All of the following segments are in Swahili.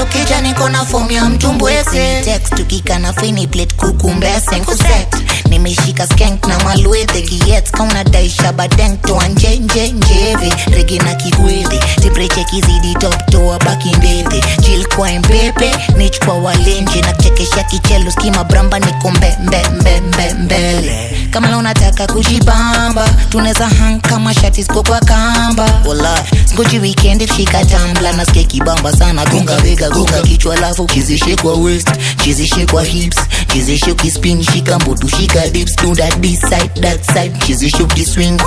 ukija niko na form ya mtumbwese. Text tukika na fini plate kukumbese nkuset. Nimeshika skank na maluete kiets kauna daisha badenk to anjenjenjeve. Rege na kigwede tipreche kizidi top toa baki mbete. Chill kwa mpepe nich kwa walenje na chekesha kichelo skima bramba niko mbele. Kama la unataka kujibamba tuneza hang kama shati sko kwa kamba. Wala ngoji weekend fika tambla na ske kibamba sana. Gonga vega gonga kichwa lafu chizishe kwa waist chizishe kwa hips chizishe kispin shika mbotu shika dips. Do that this side that side chizishe kiswing.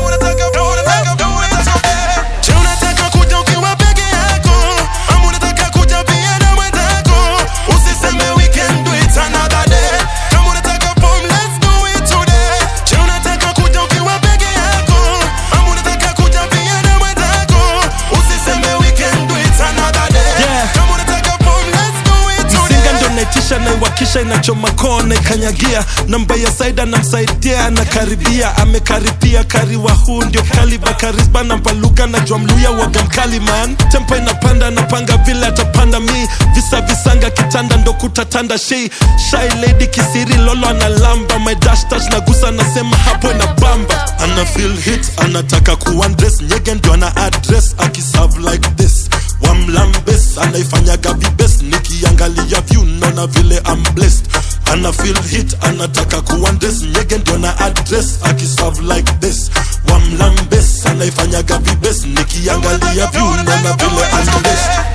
Na iwakisha inachoma kona ikanyagia. Namba ya saida na msaidia na karibia. Amekaribia kariwa huu ndio kaliba karisba na mpaluka na jua mluya waga mkali man. Tempa inapanda napanga vile atapanda mi. Visa visanga kitanda ndo kutatanda she. Shy lady kisiri lolo analamba. My dash touch na gusa nasema hapo inabamba. Ana feel hit anataka kuundress. Nyege ndio ana address akiserve like this. Wamlambes anaifanyaga vibes. Nikiangalia view naona vile I'm blessed. Ana feel hit anataka kuundress. Nyege ndio na address akiserve like this. Wamlambes anaifanyaga vibes. Nikiangalia view naona vile I'm blessed.